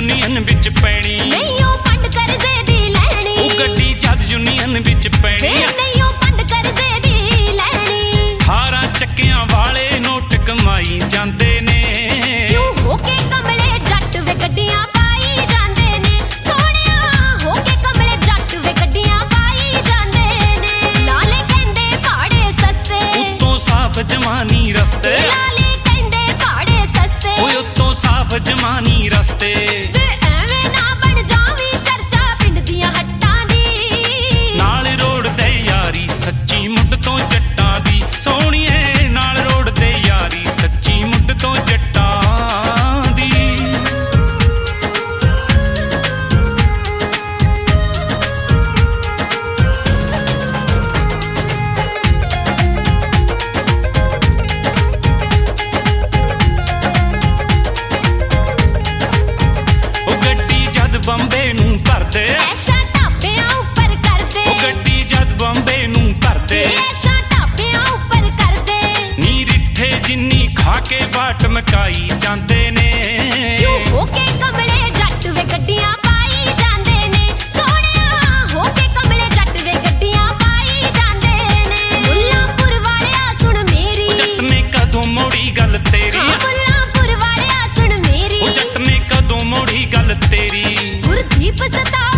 union विच पैनी नहीं ओ पंड करजे दी लैनी ओ गड्डी जद यूनियन विच पैनी नहीं ओ पंड करजे दी लैनी 18 चक्कियां वाले नोट कमाई जांदे ने क्यों होके कमले जट वे गड्डियां पाई जांदे ने सोहणिया होके कमले जट वे गड्डियां पाई जांदे ने लाले कहंदे भाड़े सस्ते उत्तों साफ जमानी रस्ते लाले कहंदे भाड़े सस्ते ओए उत्तों साफ जमानी रस्ते ते एवें ना बन जावी चर्चा पिंड दियां हट्टां दी नाल रोड दे यारी सच्ची मुੱਢ ਤੋਂ ਜੱਟਾਂ ਦੀ ਸੋਹਣੀਏ ਨਾਲ ਰੋਡ ਦੇ ਯਾਰੀ ਸੱਚੀ ਮੁੱਢ ਤੋਂ ਜੱਟਾਂ ਦੀ ਉਹ ਗੱਡੀ ਜਦ ਬੰਬੇ ਨੂੰ ਭਰਦੇ ਐਸ਼ਾ ਢਾਬਿਆਂ ਉੱਪਰ ਕਰਦੇ ਉਹ ਗੱਡੀ ਜਦ ਬੰਬੇ ਨੂੰ ਭਰਦੇ ਐਸ਼ਾ ਢਾਬਿਆਂ ਉੱਪਰ ਕਰਦੇ ਨੀ ਰਿੱਠੇ ਜਿੰਨੀ ਖਾ ਕੇ ਬਾਟ ਮਕਾਈ ਜਾਂਦੇ ਨੇ ਕਿਉਂ ਹੋਕੇ ਕਮਲੇ ਜੱਟ ਵੇ ਗੱਡੀਆਂ ਪਾਈ ਜਾਂਦੇ ਨੇ ਸੋਹਣਿਆ ਹੋਕੇ ਕਮਲੇ ਜੱਟ ਵੇ ਗੱਡੀਆਂ ਪਾਈ ਜਾਂਦੇ ਨੇ ਮੁੱਲਾਂਪੁਰ ਵਾਲਿਆ ਸੁਣ ਮੇਰੀ ਉਹ ਜੱਟ ਨੇ ਕਦੋਂ ਮੋੜੀ ਗੱਲ ਤੇਰੀ ਹਾਂ ਮੁੱਲਾਂਪੁਰ ਵਾਲਿਆ ਸੁਣ ਮੇਰੀ ਉਹ ਜੱਟ ਨੇ ਕਦੋਂ ਮੋੜੀ ਗੱਲ ਤੇਰੀ ਗੁਰਦੀਪ ਸਤਾ